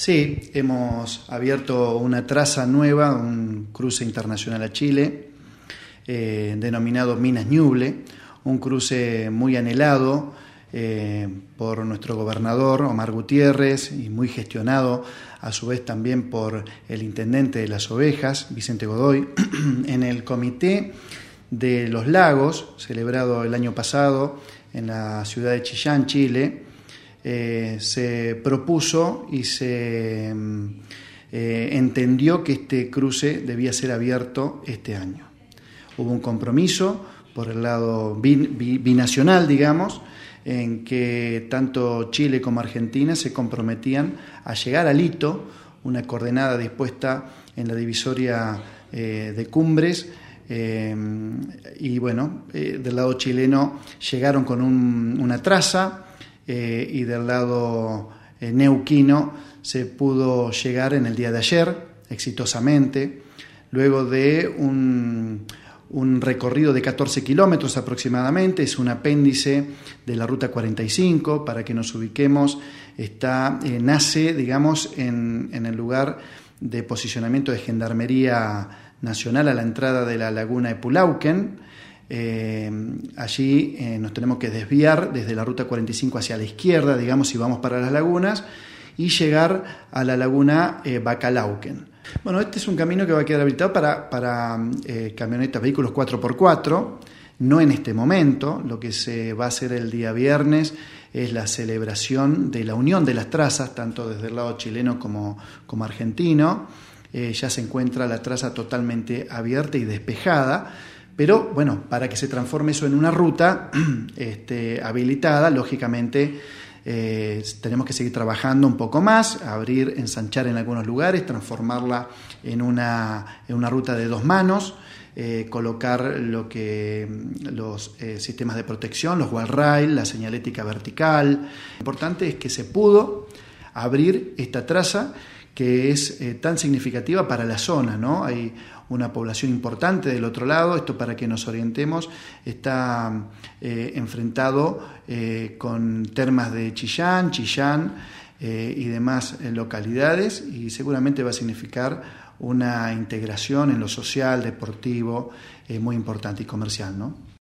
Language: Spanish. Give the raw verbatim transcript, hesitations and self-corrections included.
Sí, hemos abierto una traza nueva, un cruce internacional a Chile, eh, denominado Minas Ñuble, un cruce muy anhelado eh, por nuestro gobernador Omar Gutiérrez y muy gestionado a su vez también por el intendente de Las Ovejas, Vicente Godoy, en el Comité de los Lagos, celebrado el año pasado en la ciudad de Chillán, Chile. Eh, se propuso y se eh, entendió que este cruce debía ser abierto este año. Hubo un compromiso por el lado bin, binacional, digamos, en que tanto Chile como Argentina se comprometían a llegar al hito, una coordenada dispuesta en la divisoria eh, de Cumbres, eh, y bueno, eh, del lado chileno llegaron con un, una traza, Eh, y del lado eh, neuquino se pudo llegar en el día de ayer exitosamente, luego de un, un recorrido de catorce kilómetros aproximadamente. Es un apéndice de la ruta cuarenta y cinco, para que nos ubiquemos. Está, eh, nace, digamos, en, en el lugar de posicionamiento de Gendarmería Nacional a la entrada de la laguna de Pulauquen. Eh, allí eh, nos tenemos que desviar desde la ruta cuarenta y cinco hacia la izquierda, digamos, si vamos para las lagunas, y llegar a la laguna eh, Bacalauquen. Bueno, este es un camino que va a quedar habilitado para, para eh, camionetas, vehículos cuatro por cuatro, no en este momento. Lo que se va a hacer el día viernes es la celebración de la unión de las trazas, tanto desde el lado chileno como, como argentino. Eh, ya se encuentra la traza totalmente abierta y despejada. Pero bueno, para que se transforme eso en una ruta este, habilitada, lógicamente eh, tenemos que seguir trabajando un poco más, abrir, ensanchar en algunos lugares, transformarla en una, en una ruta de dos manos, eh, colocar lo que, los eh, sistemas de protección, los wall rail, la señalética vertical. Lo importante es que se pudo abrir esta traza, que es eh, tan significativa para la zona, ¿no? Hay una población importante del otro lado. Esto, para que nos orientemos, está eh, enfrentado eh, con termas de Chillán, Chillán eh, y demás eh, localidades, y seguramente va a significar una integración en lo social, deportivo, eh, muy importante, y comercial, ¿no?